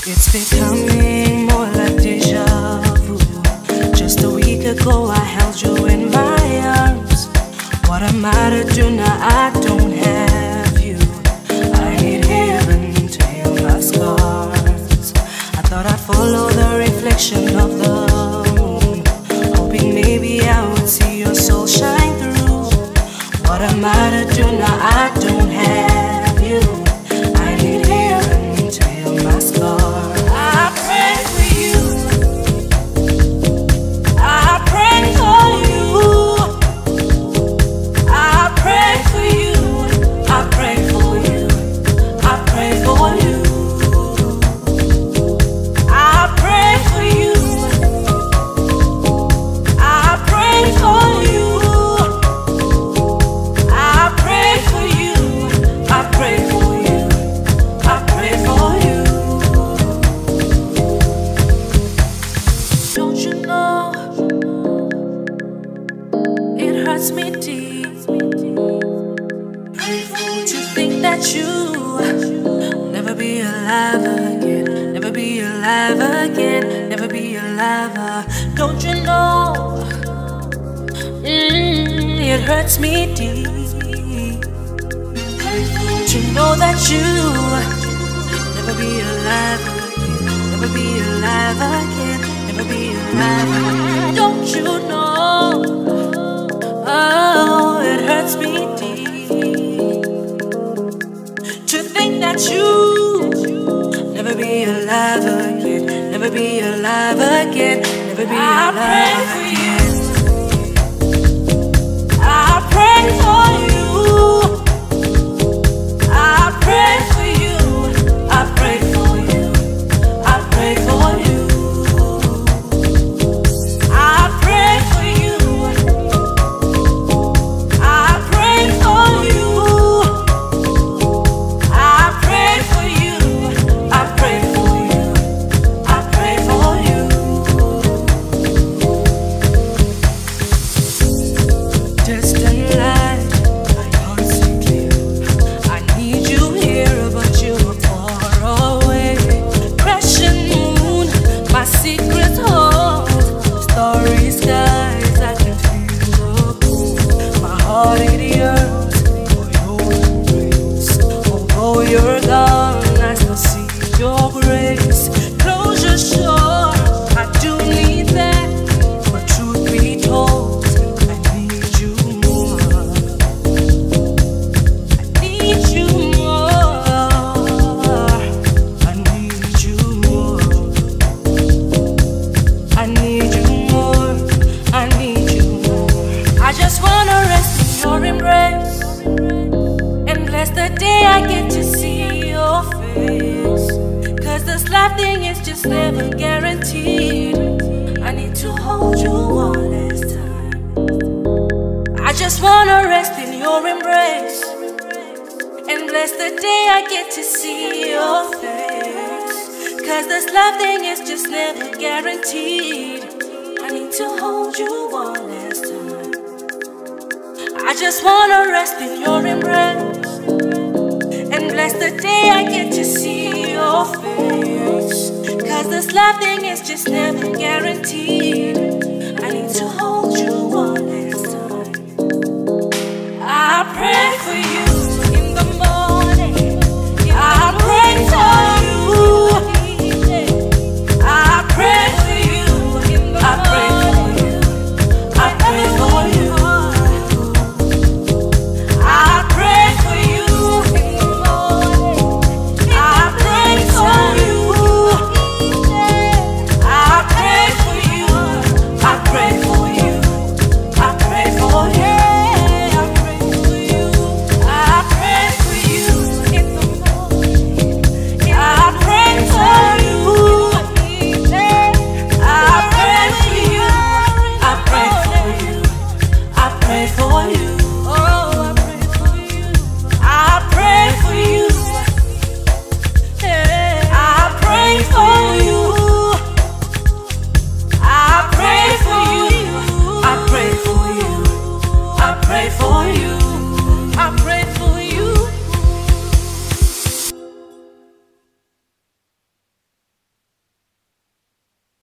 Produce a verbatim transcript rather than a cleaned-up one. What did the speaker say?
It's becoming more like deja vu. Just a week ago I held you in my arms. What am I to do now? I don't have you. I need heaven to heal my scars. I thought I'd follow the reflection of the moon, hoping maybe I would see your soul shine through. What am I to do now? I don't have you. I need heaven to heal my scars. I pray for you. I pray for you. I pray for you. I pray for you. I pray for you. I pray for you. I pray for you. I pray for you. I pray for you. I pray for you. Don't you know it hurts me deep to think that you never be alive again, never be alive again, never be alive. Don't you know mm, it hurts me deep to know that you never be alive again, never be alive again, never be alive again. Don't you know? Oh, it hurts me deep to think that you never be alive again, never be alive again, never be alive again. I pray for you. I pray for you. I pray for you. I pray for you. I pray for you. I pray for you. I pray for you. I pray for you. I pray for you. Distant light, I can't see clear. I need you here, but you're far away. Crescent moon, my secret hold. Starry skies, I can feel the cold. My heart it yearns for your embrace. Although you're gone, I still see your grace. Closure sure, I do need that. But truth be told, I need you more. I need you more. I need you more. I need you more. I need you more. I just wanna rest in your embrace and bless the day I get to see your face. Cause this life thing is just never guaranteed. I need to hold you one last time. I just wanna rest in your embrace and bless the day I get to see your face. Cause this life thing is just never guaranteed. I need to hold you one last time. I just wanna rest in your embrace and bless the day I get to see your face. Cause this life thing is just never guaranteed. I need to hold